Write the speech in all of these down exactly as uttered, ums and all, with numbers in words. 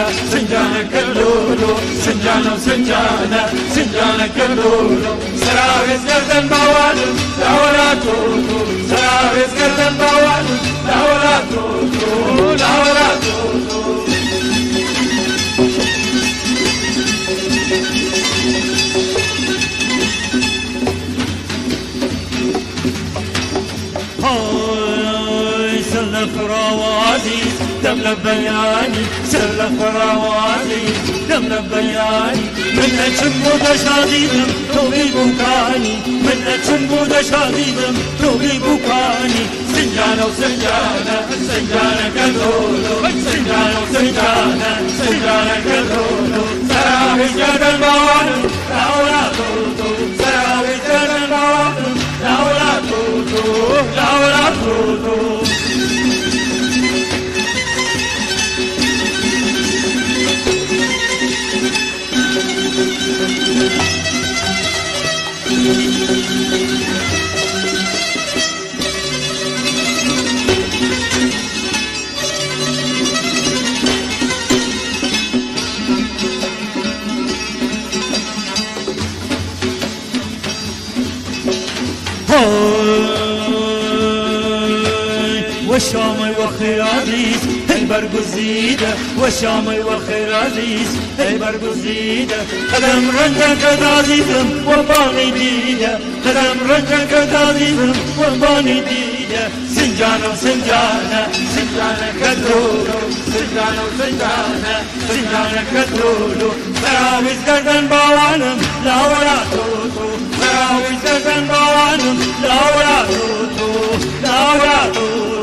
سنجانة كلولو سنجانة وسنجانة سنجانة كلولو سراويز قردن بوالم لا ولا توتو سراويز قردن بوالم لا ولا توتو لا ولا توتو هاي سلف روازي دمنا بياني سلف روازي دمنا بياني منا چمو دشاديدم توبي بوكاني منا چمو دشاديدم توبي بوكاني سنجانة وسنجانة سنجانة كذولو سنجانة وسنجانة سنجانة كذولو سراوي جدل بوانم لا ولا توتو سراوي جدل بوانم لا ولا توتو لا ولا توتو وشامي وخير عزيز البرقزيدة وشامي وخير عزيز البرقزيدة قدم رنجك عزيزم وباني ديدة قدم رنجك عزيزم وباني ديدة سنجانة وسنجانة سنجانة كدولو سنجانة وسنجانة سنجانة كدولو سراويز قردن بوانم لا ولا توتو سراويز قردن بوانم لا ولا توتو لا ولا توتو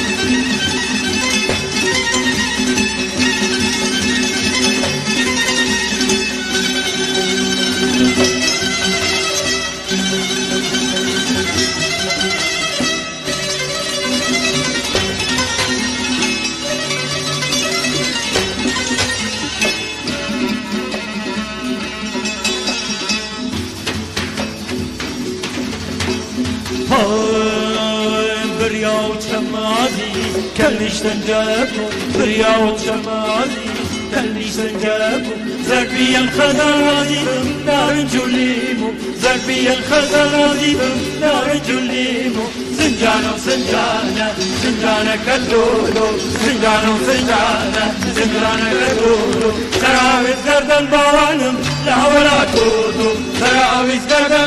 بريا وشمازي كلش تنجابو بريا وشمازي كلش تنجابو زربي الخزر عزيزم نار جليمو زربي الخزر عزيزم نار جليمو سنجانة وسنجانة سنجانة كدولو سنجانة وسنجانة سنجانة كدولو سراويز قردن بوانم لا ولا توتو سراويز قردن